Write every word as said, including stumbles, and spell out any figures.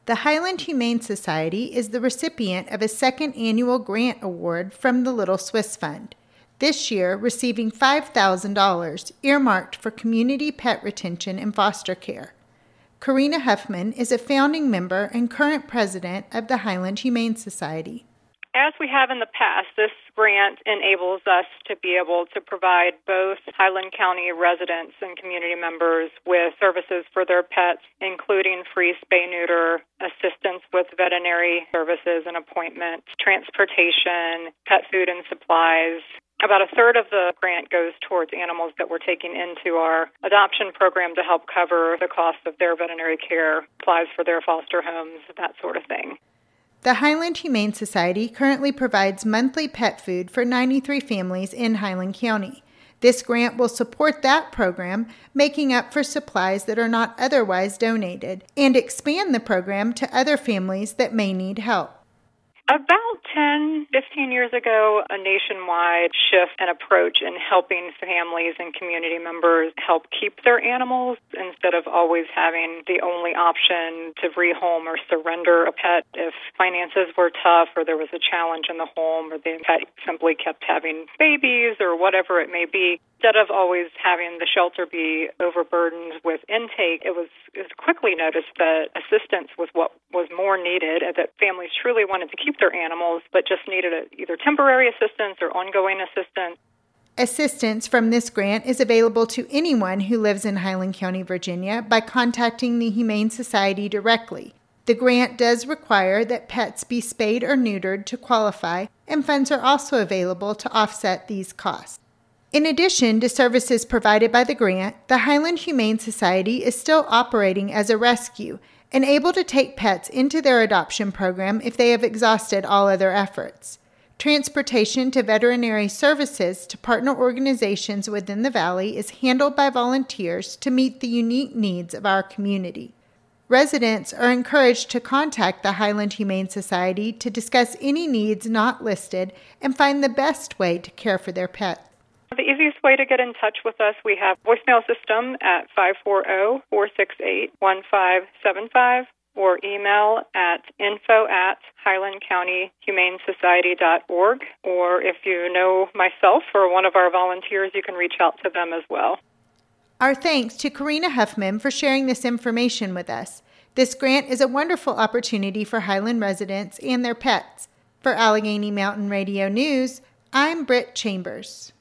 The Highland Humane Society is the recipient of a second annual grant award from the Little Swiss Fund, this year receiving five thousand dollars earmarked for community pet retention and foster care. Karina Huffman is a founding member and current president of the Highland Humane Society. As we have in the past, this grant enables us to be able to provide both Highland County residents and community members with services for their pets, including free spay-neuter, assistance with veterinary services and appointments, transportation, pet food and supplies. About a third of the grant goes towards animals that we're taking into our adoption program to help cover the cost of their veterinary care, supplies for their foster homes, that sort of thing. The Highland Humane Society currently provides monthly pet food for ninety-three families in Highland County. This grant will support that program, making up for supplies that are not otherwise donated, and expand the program to other families that may need help. About ten, fifteen years ago, a nationwide shift and approach in helping families and community members help keep their animals instead of always having the only option to rehome or surrender a pet if finances were tough or there was a challenge in the home or the pet simply kept having babies or whatever it may be. Instead of always having the shelter be overburdened with intake, it was, it was quickly noticed that assistance was what was more needed, and that families truly wanted to keep their animals, but just needed a, either temporary assistance or ongoing assistance. Assistance from this grant is available to anyone who lives in Highland County, Virginia, by contacting the Humane Society directly. The grant does require that pets be spayed or neutered to qualify, and funds are also available to offset these costs. In addition to services provided by the grant, the Highland Humane Society is still operating as a rescue and able to take pets into their adoption program if they have exhausted all other efforts. Transportation to veterinary services to partner organizations within the Valley is handled by volunteers to meet the unique needs of our community. Residents are encouraged to contact the Highland Humane Society to discuss any needs not listed and find the best way to care for their pets. The easiest way to get in touch with us, we have a voicemail system at five four zero, four six eight, one five seven five or email at info at highland county humane society dot org. Or if you know myself or one of our volunteers, you can reach out to them as well. Our thanks to Karina Huffman for sharing this information with us. This grant is a wonderful opportunity for Highland residents and their pets. For Allegheny Mountain Radio News, I'm Britt Chambers.